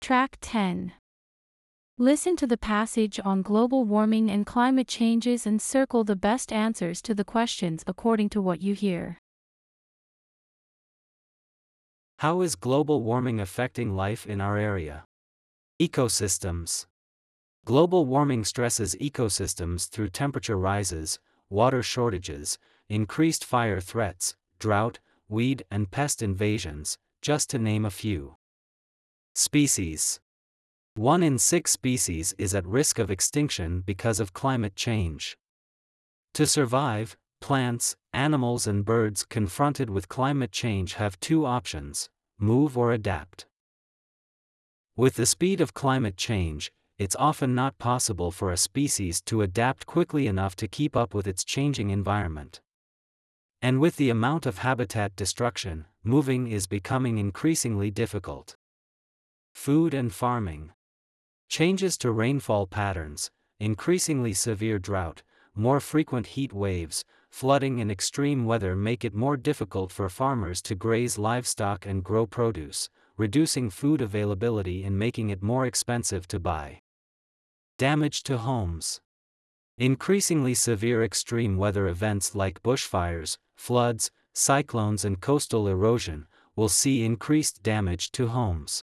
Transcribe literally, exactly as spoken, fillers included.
Track ten. Listen to the passage on global warming and climate changes and circle the best answers to the questions according to what you hear. How is global warming affecting life in our area? Ecosystems. Global warming stresses ecosystems through temperature rises, water shortages, increased fire threats, drought, weed and pest invasions, just to name a few. Species. One in six species is at risk of extinction because of climate change. To survive, plants, animals and birds confronted with climate change have two options: move or adapt. With the speed of climate change, it's often not possible for a species to adapt quickly enough to keep up with its changing environment. And with the amount of habitat destruction, moving is becoming increasingly difficult. Food and farming. Changes to rainfall patterns, increasingly severe drought, more frequent heat waves, flooding and extreme weather make it more difficult for farmers to graze livestock and grow produce, reducing food availability and making it more expensive to buy. Damage to homes. Increasingly severe extreme weather events like bushfires, floods, cyclones and coastal erosion will see increased damage to homes.